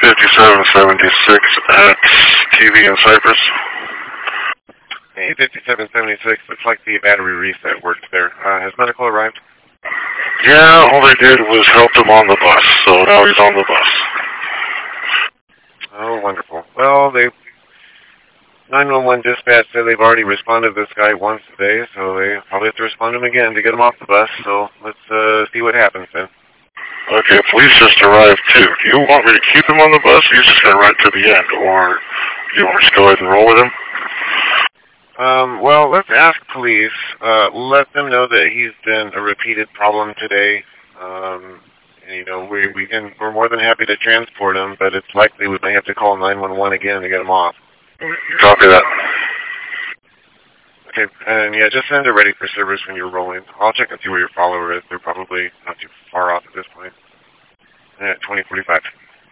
5776 at TV in Cypress. Hey, 5776. Looks like the battery reset worked there. Has medical arrived? Yeah, all they did was help him on the bus, so now he's on the bus. Oh, wonderful. Well, 911 dispatch said they've already responded to this guy once today, so they probably have to respond to him again to get him off the bus, so let's see what happens then. Okay, police just arrived too. Do you want me to keep him on the bus, or are you just going to ride to the end, or do you want me to just go ahead and roll with him? Well, let's ask police. Let them know that he's been a repeated problem today. And, you know, we're more than happy to transport him, but it's likely we may have to call 911 again to get him off. Copy that. Okay, and yeah, just send it ready for service when you're rolling. I'll check and see where your follower is. They're probably not too far off at this point. At 2045.